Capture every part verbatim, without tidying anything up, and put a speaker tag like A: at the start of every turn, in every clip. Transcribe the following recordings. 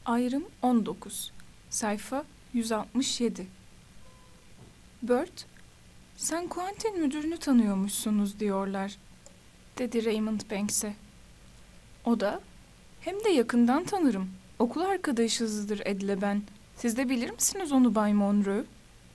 A: Ayrım on dokuz. Sayfa yüz altmış yedi. Bert, "Sen Quentin müdürünü tanıyormuşsunuz diyorlar," dedi Raymond Banks'e. O da, "Hem de yakından tanırım. Okul arkadaşızdır Ed'le ben. Siz de bilir misiniz onu Bay Monroe?"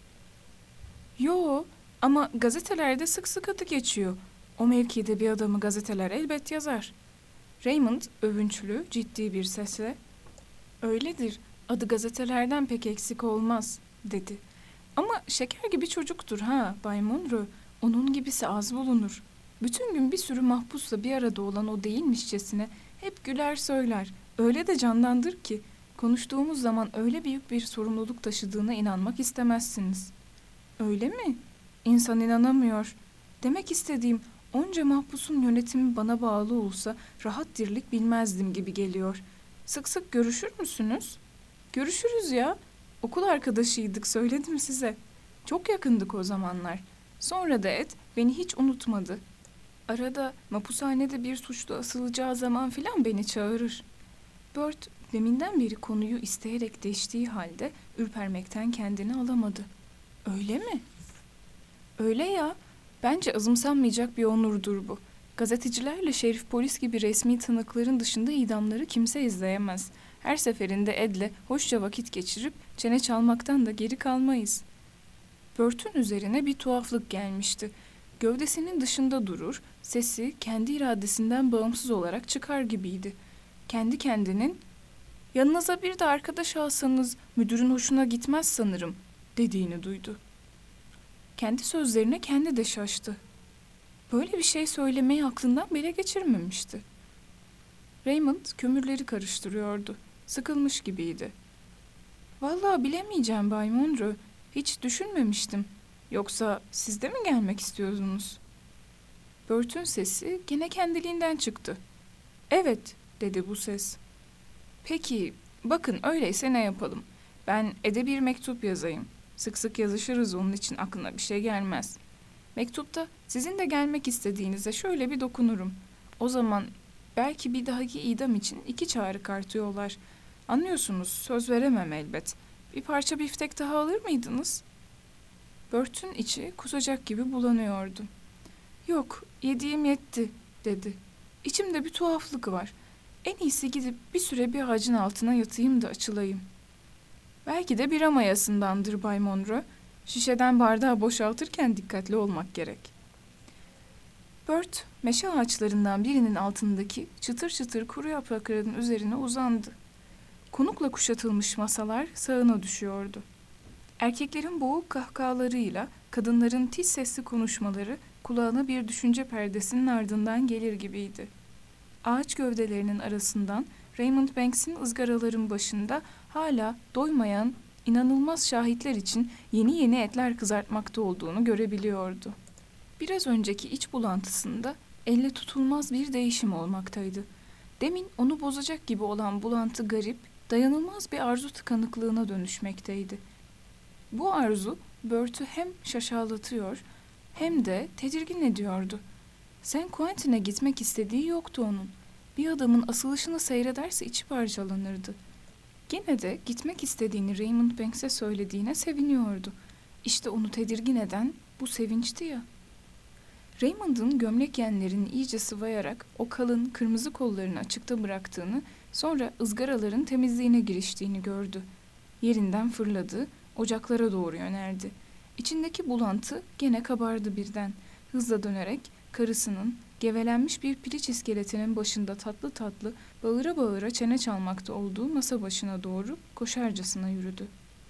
A: "Yo, ama gazetelerde sık sık adı geçiyor. O mevkide bir adamı gazeteler elbet yazar." Raymond övünçlü, ciddi bir sesle, "Öyledir, adı gazetelerden pek eksik olmaz," dedi. "Ama şeker gibi çocuktur ha Bay Monroe, onun gibisi az bulunur. Bütün gün bir sürü mahpusla bir arada olan o değilmişçesine hep güler söyler. Öyle de candandır ki konuştuğumuz zaman öyle büyük bir sorumluluk taşıdığına inanmak istemezsiniz." "Öyle mi? İnsan inanamıyor. Demek istediğim, onca mahpusun yönetimi bana bağlı olsa rahat dirlik bilmezdim gibi geliyor. Sık sık görüşür müsünüz?" "Görüşürüz ya. Okul arkadaşıydık, söyledim size. Çok yakındık o zamanlar. Sonra da Ed beni hiç unutmadı. Arada mahpushanede bir suçlu asılacağı zaman filan beni çağırır." Bert deminden beri konuyu isteyerek değiştiği halde ürpermekten kendini alamadı. "Öyle mi?" "Öyle ya. Bence azımsanmayacak bir onurdur bu. Gazetecilerle şerif polis gibi resmi tanıkların dışında idamları kimse izleyemez. Her seferinde Ed'le hoşça vakit geçirip çene çalmaktan da geri kalmayız." Bert'ün üzerine bir tuhaflık gelmişti. Gövdesinin dışında durur, sesi kendi iradesinden bağımsız olarak çıkar gibiydi. Kendi kendinin, "Yanınıza bir de arkadaş alsanız müdürün hoşuna gitmez sanırım," dediğini duydu. Kendi sözlerine kendi de şaştı. Böyle bir şey söylemeyi aklından bile geçirmemişti. Raymond kömürleri karıştırıyordu. Sıkılmış gibiydi. "Vallahi bilemeyeceğim Bay Monroe. Hiç düşünmemiştim. Yoksa siz de mi gelmek istiyorsunuz?" Bert'ün sesi gene kendiliğinden çıktı. "Evet," dedi bu ses. "Peki, bakın öyleyse ne yapalım? Ben Ed'e bir mektup yazayım. Sık sık yazışırız, onun için aklına bir şey gelmez. Mektupta sizin de gelmek istediğinize şöyle bir dokunurum. O zaman belki bir dahaki idam için iki çağrı kartı yollar. Anlıyorsunuz, söz veremem elbet. Bir parça biftek daha alır mıydınız?" Bert'ün içi kusacak gibi bulanıyordu. "Yok, yediğim yetti," dedi. "İçimde bir tuhaflık var. En iyisi gidip bir süre bir ağacın altına yatayım da açılayım." "Belki de bira mayasındandır Bay Monroe. Şişeden bardağı boşaltırken dikkatli olmak gerek." Bert, meşe ağaçlarından birinin altındaki çıtır çıtır kuru yaprakların üzerine uzandı. Konukla kuşatılmış masalar sağına düşüyordu. Erkeklerin boğuk kahkahalarıyla kadınların tiz sesli konuşmaları kulağına bir düşünce perdesinin ardından gelir gibiydi. Ağaç gövdelerinin arasından Raymond Banks'in ızgaraların başında hala doymayan inanılmaz şahitler için yeni yeni etler kızartmakta olduğunu görebiliyordu. Biraz önceki iç bulantısında elle tutulmaz bir değişim olmaktaydı. Demin onu bozacak gibi olan bulantı garip, dayanılmaz bir arzu tıkanıklığına dönüşmekteydi. Bu arzu Bert'ü hem şaşalatıyor hem de tedirgin ediyordu. San Quentin'e gitmek istediği yoktu onun. Bir adamın asılışını seyrederse içi parçalanırdı. Gene de gitmek istediğini Raymond Banks'e söylediğine seviniyordu. İşte onu tedirgin eden bu sevinçti ya. Raymond'ın gömlek yenlerini iyice sıvayarak o kalın kırmızı kollarını açıkta bıraktığını, sonra ızgaraların temizliğine giriştiğini gördü. Yerinden fırladı, ocaklara doğru yöneldi. İçindeki bulantı gene kabardı birden. Hızla dönerek karısının gevelenmiş bir piliç iskeletinin başında tatlı tatlı bağıra bağıra çene çalmakta olduğu masa başına doğru koşarcasına yürüdü.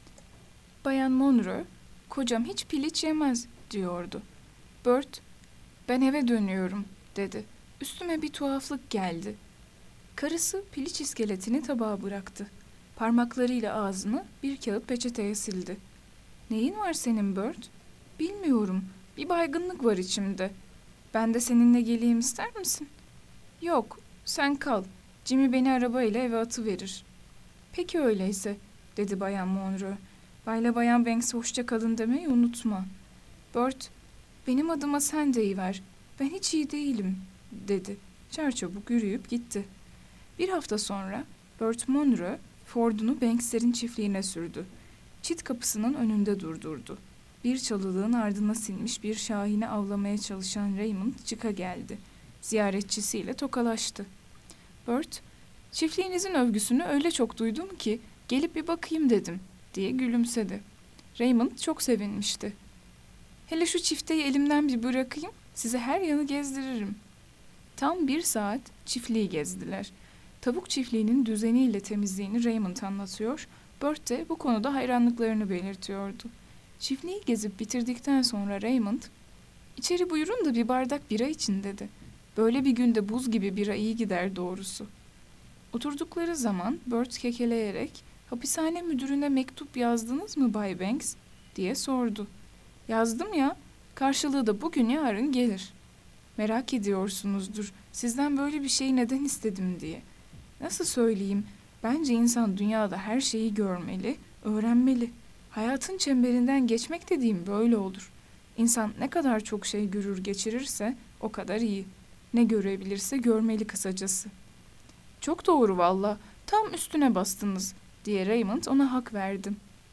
A: "Bayan Monroe, kocam hiç piliç yemez," diyordu. Bert, "Ben eve dönüyorum," dedi. "Üstüme bir tuhaflık geldi." Karısı piliç iskeletini tabağa bıraktı. Parmaklarıyla ağzını bir kağıt peçeteye sildi. "Neyin var senin Bert?" "Bilmiyorum. Bir baygınlık var içimde." "Ben de seninle geleyim, ister misin?" "Yok, sen kal. Jimmy beni arabayla eve atıverir." "Peki öyleyse," dedi Bayan Monroe. "Bayla Bayan Banks'e hoşça kalın demeyi unutma." Bert, "Benim adıma sen deyiver. Ben hiç iyi değilim," dedi. Çarçabuk yürüyüp gitti. Bir hafta sonra Bert Monroe Ford'unu Banks'lerin çiftliğine sürdü. Çit kapısının önünde durdurdu. Bir çalılığın ardına sinmiş bir şahini avlamaya çalışan Raymond çıka geldi. Ziyaretçisiyle tokalaştı. Bert, "Çiftliğinizin övgüsünü öyle çok duydum ki gelip bir bakayım dedim," diye gülümsedi. Raymond çok sevinmişti. "Hele şu çifteyi elimden bir bırakayım, size her yanı gezdiririm." Tam bir saat çiftliği gezdiler. Tavuk çiftliğinin düzeniyle temizliğini Raymond anlatıyor, Bert de bu konuda hayranlıklarını belirtiyordu. Çiftliği gezip bitirdikten sonra Raymond, "İçeri buyurun da bir bardak bira için," dedi. "Böyle bir günde buz gibi bira iyi gider doğrusu." Oturdukları zaman Bert kekeleyerek, "Hapishane müdürüne mektup yazdınız mı Bay Banks?" diye sordu. "Yazdım ya, karşılığı da bugün yarın gelir." "Merak ediyorsunuzdur, sizden böyle bir şeyi neden istedim diye. Nasıl söyleyeyim, bence insan dünyada her şeyi görmeli, öğrenmeli. Hayatın çemberinden geçmek dediğim böyle olur. İnsan ne kadar çok şey görür geçirirse o kadar iyi. Ne görebilirse görmeli kısacası." "Çok doğru valla, tam üstüne bastınız," diye Raymond ona hak verdi.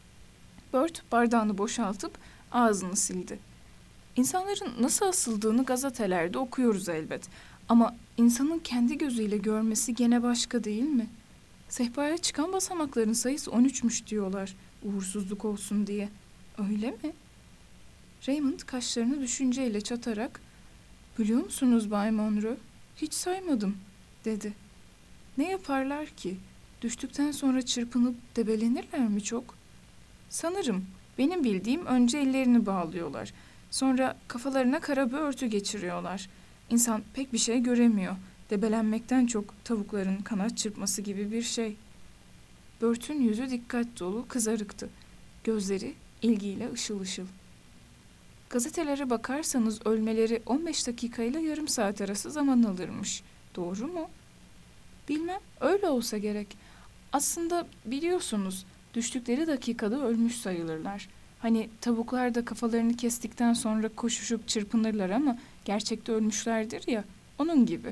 A: Bert bardağını boşaltıp ağzını sildi. "İnsanların nasıl asıldığını gazetelerde okuyoruz elbet. Ama insanın kendi gözüyle görmesi gene başka değil mi? Sehpaya çıkan basamakların sayısı on üçmüş diyorlar, uğursuzluk olsun diye. Öyle mi?" Raymond kaşlarını düşünceyle çatarak, "Biliyor musunuz Bay Monroe? Hiç saymadım," dedi. "Ne yaparlar ki? Düştükten sonra çırpınıp debelenirler mi çok?" "Sanırım. Benim bildiğim önce ellerini bağlıyorlar. Sonra kafalarına kara bir örtü geçiriyorlar. İnsan pek bir şey göremiyor. Debelenmekten çok tavukların kanat çırpması gibi bir şey." Bert'ün yüzü dikkat dolu, kızarıktı. Gözleri ilgiyle ışıl ışıl. "Gazetelere bakarsanız ölmeleri on beş dakikayla yarım saat arası zaman alırmış. Doğru mu?" "Bilmem, öyle olsa gerek. Aslında biliyorsunuz, düştükleri dakikada ölmüş sayılırlar. Hani tavuklar da kafalarını kestikten sonra koşuşup çırpınırlar ama gerçekte ölmüşlerdir ya, onun gibi."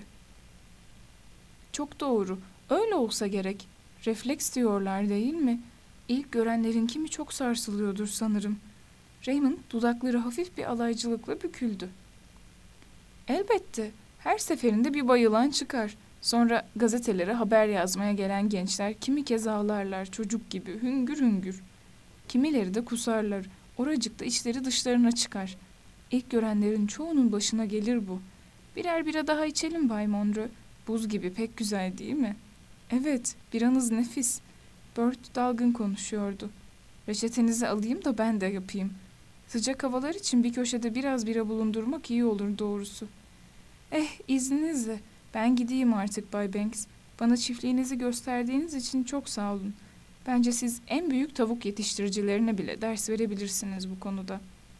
A: "Çok doğru, öyle olsa gerek. Refleks diyorlar değil mi? İlk görenlerin kimi çok sarsılıyordur sanırım." Raymond dudakları hafif bir alaycılıkla büküldü. "Elbette, her seferinde bir bayılan çıkar. Sonra gazetelere haber yazmaya gelen gençler kimi kez ağlarlar çocuk gibi hüngür hüngür. Kimileri de kusarlar, oracıkta içleri dışlarına çıkar. İlk görenlerin çoğunun başına gelir bu. Birer bira daha içelim Bay Monroe. Buz gibi pek güzel değil mi?" "Evet, biranız nefis." Bert dalgın konuşuyordu. "Reçetenizi alayım da ben de yapayım. Sıcak havalar için bir köşede biraz bira bulundurmak iyi olur doğrusu." "Eh, izninizle. Ben gideyim artık Bay Banks. Bana çiftliğinizi gösterdiğiniz için çok sağ olun. Bence siz en büyük tavuk yetiştiricilerine bile ders verebilirsiniz bu konuda."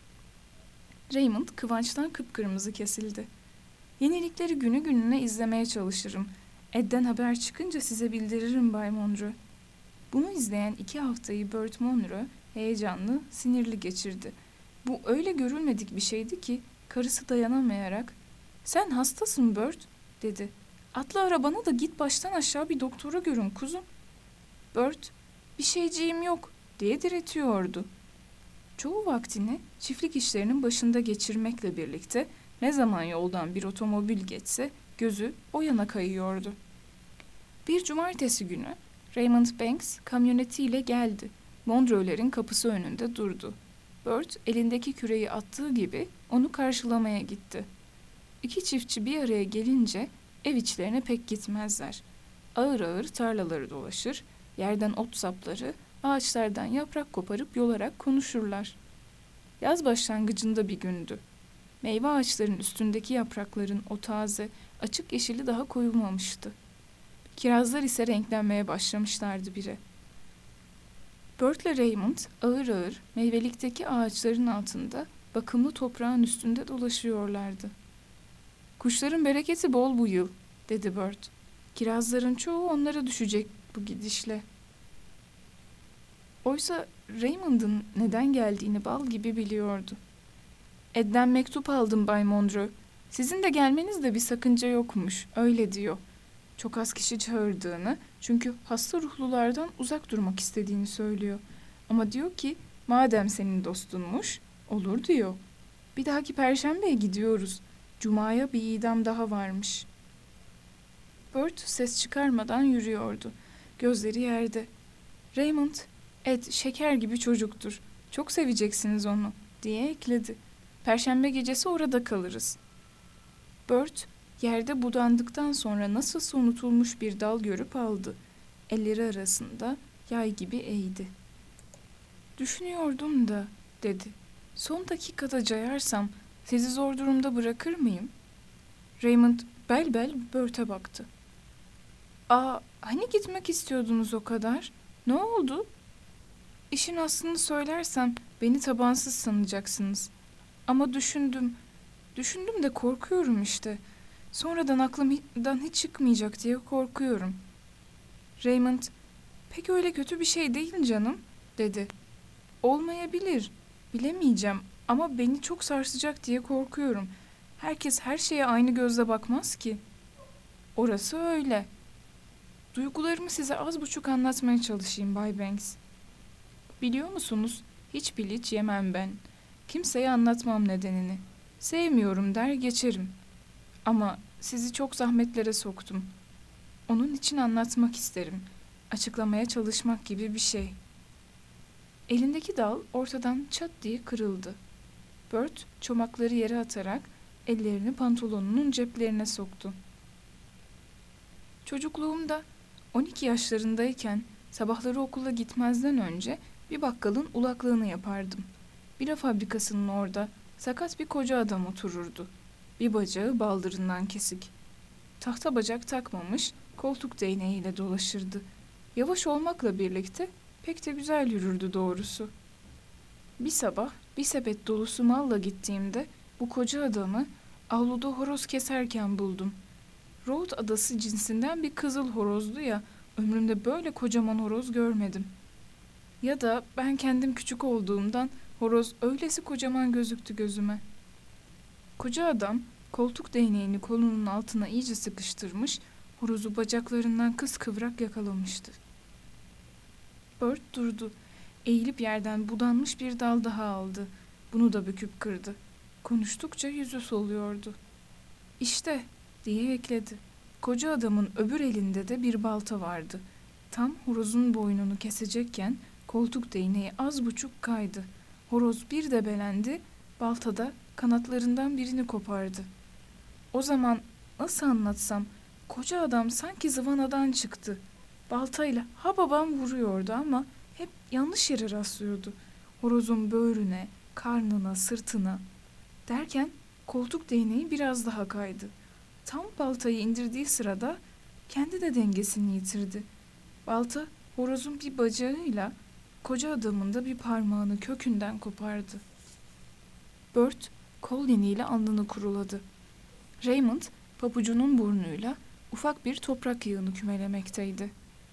A: Raymond kıvançtan kıpkırmızı kesildi. "Yenilikleri günü gününe izlemeye çalışırım. Ed'den haber çıkınca size bildiririm Bay Monroe." Bunu izleyen iki haftayı Bert Monroe heyecanlı, sinirli geçirdi. Bu öyle görülmedik bir şeydi ki karısı dayanamayarak, "Sen hastasın Bert," dedi. "Atla arabana da git baştan aşağı bir doktora görün kuzum." Bert, "Bir şeyciğim yok," diye diretiyordu. Çoğu vaktini çiftlik işlerinin başında geçirmekle birlikte ne zaman yoldan bir otomobil geçse gözü o yana kayıyordu. Bir cumartesi günü Raymond Banks kamyonetiyle geldi. Monroe'lerin kapısı önünde durdu. Bert elindeki küreği attığı gibi onu karşılamaya gitti. İki çiftçi bir araya gelince ev içlerine pek gitmezler. Ağır ağır tarlaları dolaşır, yerden ot sapları, ağaçlardan yaprak koparıp yolarak konuşurlar. Yaz başlangıcında bir gündü. Meyve ağaçlarının üstündeki yaprakların o taze, açık yeşili daha koyulmamıştı. Kirazlar ise renklenmeye başlamışlardı bile. Bert ile Raymond ağır ağır meyvelikteki ağaçların altında bakımlı toprağın üstünde dolaşıyorlardı. "Kuşların bereketi bol bu yıl," dedi Bert. "Kirazların çoğu onlara düşecek bu gidişle." Oysa Raymond'ın neden geldiğini bal gibi biliyordu. "Ed'den mektup aldım Bay Monroe. Sizin de gelmenizde bir sakınca yokmuş, öyle diyor. Çok az kişi çağırdığını, çünkü hasta ruhlulardan uzak durmak istediğini söylüyor. Ama diyor ki, madem senin dostunmuş, olur diyor. Bir dahaki perşembeye gidiyoruz. Cuma'ya bir idam daha varmış. Bert ses çıkarmadan yürüyordu. Gözleri yerde. Raymond, Ed şeker gibi çocuktur. Çok seveceksiniz onu, diye ekledi. Perşembe gecesi orada kalırız. Bert, yerde budandıktan sonra nasılsa unutulmuş bir dal görüp aldı. Elleri arasında yay gibi eğdi. Düşünüyordum da, dedi. Son dakikada cayarsam sizi zor durumda bırakır mıyım? Raymond bel bel Bert'e baktı. Aa, hani gitmek istiyordunuz o kadar? Ne oldu? İşin aslını söylersem beni tabansız sanacaksınız. Ama düşündüm, düşündüm de korkuyorum işte. Sonradan aklımdan hiç çıkmayacak diye korkuyorum. Raymond, pek öyle kötü bir şey değil canım, dedi. Olmayabilir, bilemeyeceğim ama beni çok sarsacak diye korkuyorum. Herkes her şeye aynı gözle bakmaz ki. Orası öyle. Duygularımı size az buçuk anlatmaya çalışayım Bay Banks. Biliyor musunuz, hiç piliç yemem ben. Kimseye anlatmam nedenini. Sevmiyorum der geçerim. Ama sizi çok zahmetlere soktum. Onun için anlatmak isterim. Açıklamaya çalışmak gibi bir şey. Elindeki dal ortadan çat diye kırıldı. Bert çomakları yere atarak ellerini pantolonunun ceplerine soktu. Çocukluğumda on iki yaşlarındayken sabahları okula gitmezden önce bir bakkalın ulaklığını yapardım. Bira fabrikasının orada sakat bir koca adam otururdu. Bir bacağı baldırından kesik. Tahta bacak takmamış, koltuk değneğiyle dolaşırdı. Yavaş olmakla birlikte pek de güzel yürürdü doğrusu. Bir sabah bir sepet dolusu malla gittiğimde bu koca adamı avluda horoz keserken buldum. Rhode adası cinsinden bir kızıl horozdu ya, ömrümde böyle kocaman horoz görmedim. Ya da ben kendim küçük olduğumdan horoz öylesi kocaman gözüktü gözüme. Koca adam koltuk değneğini kolunun altına iyice sıkıştırmış, horozu bacaklarından kıskıvrak yakalamıştı. Bert durdu. Eğilip yerden budanmış bir dal daha aldı. Bunu da büküp kırdı. Konuştukça yüzü soluyordu. İşte, diye ekledi. Koca adamın öbür elinde de bir balta vardı. Tam horozun boynunu kesecekken koltuk değneği az buçuk kaydı. Horoz bir debelendi, baltada kanatlarından birini kopardı. O zaman nasıl anlatsam, koca adam sanki zıvanadan çıktı. Baltayla ha babam vuruyordu ama hep yanlış yere rastlıyordu. Horozun böğrüne, karnına, sırtına. Derken koltuk değneği biraz daha kaydı. Tam baltayı indirdiği sırada kendi de dengesini yitirdi. Balta horozun bir bacağıyla koca adamın da bir parmağını kökünden kopardı. Bert kol yeniyle alnını kuruladı. Raymond papucunun burnuyla ufak bir toprak yığını kümelemekteydi.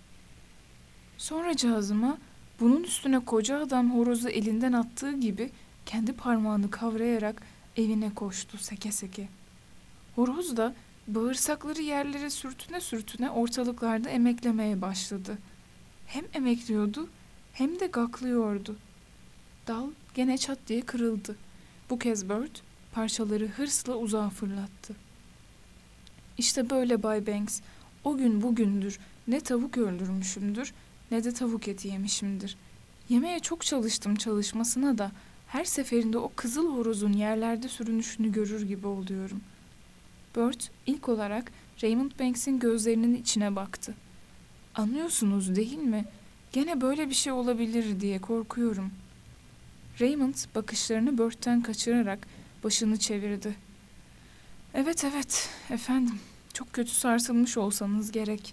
A: Sonracığızıma bunun üstüne koca adam horozu elinden attığı gibi kendi parmağını kavrayarak evine koştu seke seke. Horoz da bağırsakları yerlere sürtüne sürtüne ortalıklarda emeklemeye başladı. Hem emekliyordu hem de gaklıyordu. Dal gene çat diye kırıldı. Bu kez Bert parçaları hırsla uzağa fırlattı. İşte böyle Bay Banks, o gün bugündür ne tavuk öldürmüşümdür ne de tavuk eti yemişimdir. Yemeye çok çalıştım çalışmasına da her seferinde o kızıl horozun yerlerde sürünüşünü görür gibi oluyorum. Bert ilk olarak Raymond Banks'in gözlerinin içine baktı. Anlıyorsunuz değil mi? Gene böyle bir şey olabilir diye korkuyorum. Raymond bakışlarını Bert'ten kaçırarak başını çevirdi. Evet evet efendim, çok kötü sarsılmış olsanız gerek.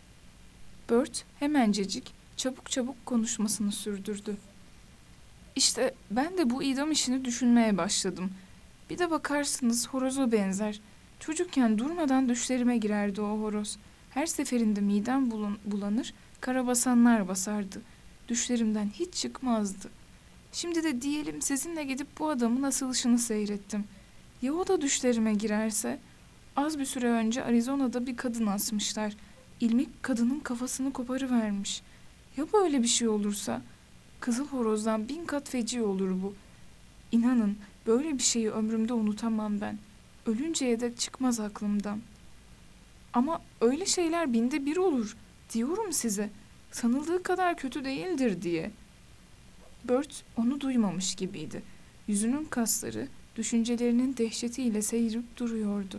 A: Bert hemencecik çabuk çabuk konuşmasını sürdürdü. İşte ben de bu idam işini düşünmeye başladım. Bir de bakarsınız horoza benzer. Çocukken durmadan düşlerime girerdi o horoz. Her seferinde midem bulun, bulanır, karabasanlar basardı. Düşlerimden hiç çıkmazdı. Şimdi de diyelim sizinle gidip bu adamın asılışını seyrettim. Ya o da düşlerime girerse? Az bir süre önce Arizona'da bir kadın asmışlar. İlmik kadının kafasını koparıvermiş. Ya böyle bir şey olursa? Kızıl horozdan bin kat feci olur bu. İnanın böyle bir şeyi ömrümde unutamam ben. Ölünceye dek çıkmaz aklımdan. Ama öyle şeyler binde bir olur. Diyorum size. Sanıldığı kadar kötü değildir diye. Bert onu duymamış gibiydi. Yüzünün kasları düşüncelerinin dehşetiyle seyirip duruyordu.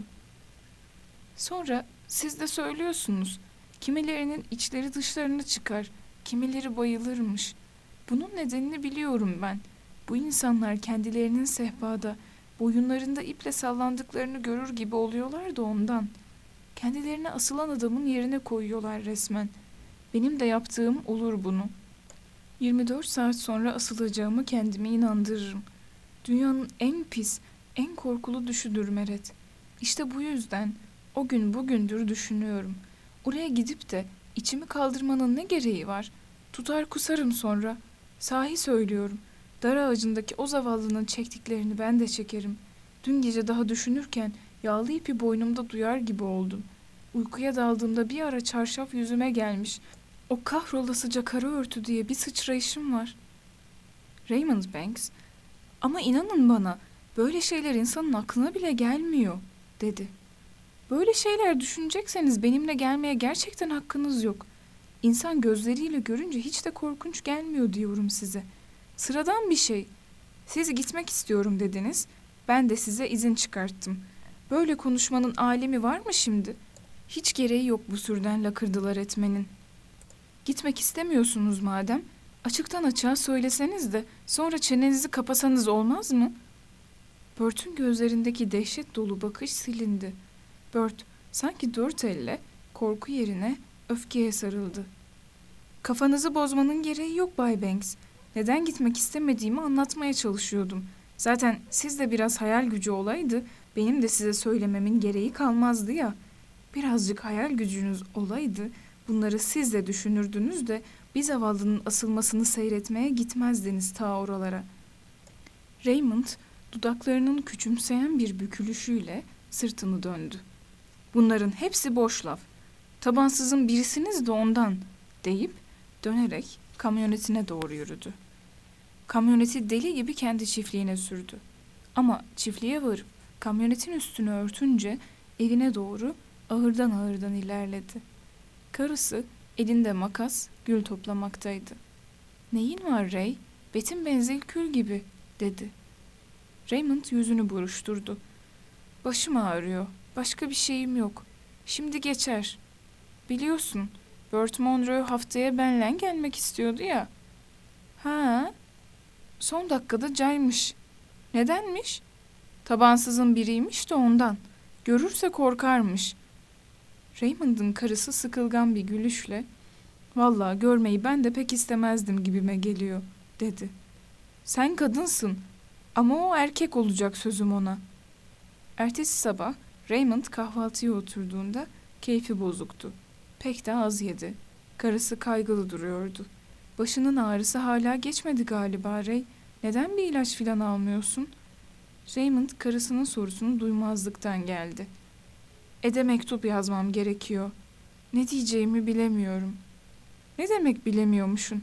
A: Sonra siz de söylüyorsunuz. Kimilerinin içleri dışlarına çıkar, kimileri bayılırmış. Bunun nedenini biliyorum ben. Bu insanlar kendilerinin sehpada, boyunlarında iple sallandıklarını görür gibi oluyorlar da ondan. Kendilerine asılan adamın yerine koyuyorlar resmen. Benim de yaptığım olur bunu. yirmi dört saat sonra asılacağımı kendime inandırırım. Dünyanın en pis, en korkulu düşüdür Meret. İşte bu yüzden o gün bugündür düşünüyorum. Oraya gidip de içimi kaldırmanın ne gereği var? Tutar kusarım sonra. Sahi söylüyorum. Dar ağacındaki o zavallının çektiklerini ben de çekerim. Dün gece daha düşünürken yağlı ipi boynumda duyar gibi oldum. Uykuya daldığımda bir ara çarşaf yüzüme gelmiş. O kahrolasıca kara örtü diye bir sıçrayışım var. Raymond Banks, ama inanın bana böyle şeyler insanın aklına bile gelmiyor, dedi. Böyle şeyler düşünecekseniz benimle gelmeye gerçekten hakkınız yok. İnsan gözleriyle görünce hiç de korkunç gelmiyor diyorum size. Sıradan bir şey. Siz gitmek istiyorum dediniz. Ben de size izin çıkarttım. Böyle konuşmanın alemi var mı şimdi? Hiç gereği yok bu sürden lakırdılar etmenin. Gitmek istemiyorsunuz madem, açıktan açığa söyleseniz de sonra çenenizi kapasanız olmaz mı? Bert'ün gözlerindeki dehşet dolu bakış silindi. Bert sanki dört elle korku yerine öfkeye sarıldı. Kafanızı bozmanın gereği yok Bay Banks. Neden gitmek istemediğimi anlatmaya çalışıyordum. Zaten siz de biraz hayal gücü olaydı, benim de size söylememin gereği kalmazdı ya. Birazcık hayal gücünüz olaydı, bunları siz de düşünürdünüz de bir zavallının asılmasını seyretmeye gitmezdiniz ta oralara. Raymond dudaklarının küçümseyen bir bükülüşüyle sırtını döndü. Bunların hepsi boş laf. Tabansızın birisiniz de ondan, deyip dönerek kamyonetine doğru yürüdü. Kamyoneti deli gibi kendi çiftliğine sürdü. Ama çiftliğe varıp kamyonetin üstünü örtünce evine doğru ağırdan ağırdan ilerledi. Karısı elinde makas gül toplamaktaydı. "Neyin var Ray? Betin benzil kül gibi," dedi. Raymond yüzünü buruşturdu. "Başım ağrıyor. Başka bir şeyim yok. Şimdi geçer. Biliyorsun, Bert Monroe haftaya benle gelmek istiyordu ya." "Ha? Son dakikada caymış. Nedenmiş?" "Tabansızın biriymiş de ondan. Görürse korkarmış." Raymond'ın karısı sıkılgan bir gülüşle, "Vallahi görmeyi ben de pek istemezdim gibime geliyor," dedi. "Sen kadınsın ama o erkek olacak sözüm ona." Ertesi sabah Raymond kahvaltıya oturduğunda keyfi bozuktu. Pek de az yedi. Karısı kaygılı duruyordu. "Başının ağrısı hala geçmedi galiba Ray. Neden bir ilaç filan almıyorsun?" Raymond karısının sorusunu duymazlıktan geldi. "Ede mektup yazmam gerekiyor. Ne diyeceğimi bilemiyorum." "Ne demek bilemiyormuşsun?"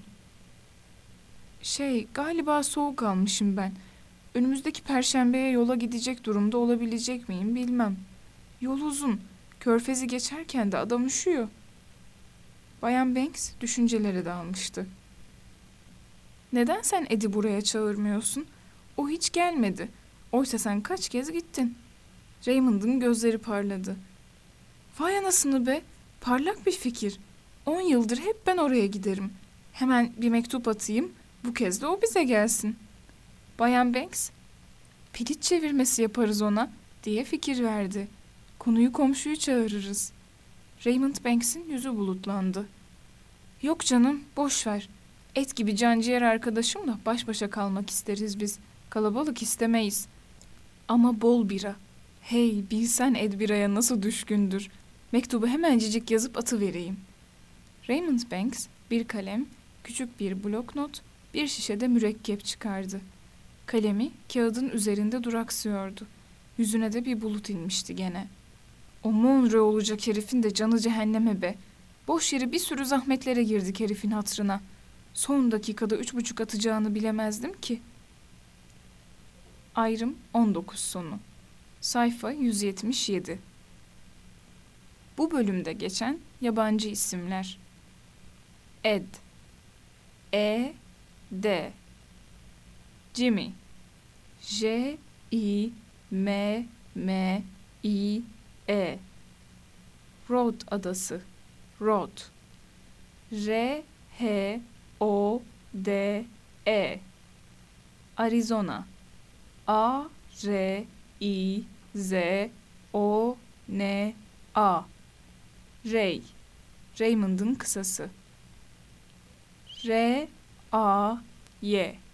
A: "Şey, galiba soğuk almışım ben. Önümüzdeki perşembeye yola gidecek durumda olabilecek miyim bilmem. Yol uzun. Körfezi geçerken de adam üşüyor." Bayan Banks düşüncelere dalmıştı. "Neden sen Ed'i buraya çağırmıyorsun? O hiç gelmedi. Oysa sen kaç kez gittin?" Raymond'ın gözleri parladı. "Vay anasını be, parlak bir fikir. On yıldır hep ben oraya giderim. Hemen bir mektup atayım, bu kez de o bize gelsin." Bayan Banks, "Pilit çevirmesi yaparız ona," diye fikir verdi. "Konuyu komşuyu çağırırız." Raymond Banks'in yüzü bulutlandı. "Yok canım, boş ver. Et gibi canciğer arkadaşımla baş başa kalmak isteriz biz. Kalabalık istemeyiz. Ama bol bira. Hey, bilsen Ed biraya nasıl düşkündür. Mektubu hemencecik yazıp atıvereyim." Raymond Banks bir kalem, küçük bir bloknot, bir şişe de mürekkep çıkardı. Kalemi kağıdın üzerinde duraksıyordu. Yüzüne de bir bulut inmişti gene. O Monroe olacak herifin de canı cehenneme be. Boş yere bir sürü zahmetlere girdik herifin hatırına. Son dakikada üç buçuk atacağını bilemezdim ki. Ayrım on dokuz sonu. Sayfa yüz yetmiş yedi. Bu bölümde geçen yabancı isimler. Ed, E, D. Jimmy, J, I, M, M, I, E. Rhode adası, Rhode. R, H, O, D, E. Arizona, A, R, I, Z, O, N, A. Ray, Raymond'ın kısası. R, A, Y.